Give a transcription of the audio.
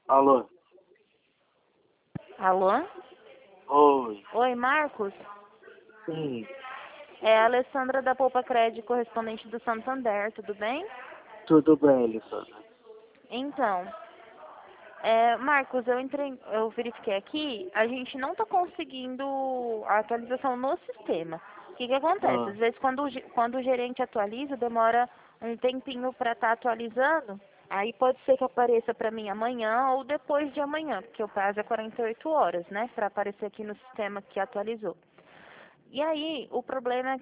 Alô? Alô? Oi. Oi, Marcos? Sim, É a Alessandra da Poupa Crédito, correspondente do Santander, tudo bem? tudo bem, Alessandra. Então, Marcos, eu verifiquei aqui, a gente não está conseguindo a atualização no sistema. O que que acontece? Ah, Às vezes quando o gerente atualiza, demora um tempinho para estar atualizando, aí pode ser que apareça para mim amanhã ou depois de amanhã, porque o prazo é 48 horas, né, para aparecer aqui no sistema que atualizou. E aí, o problema é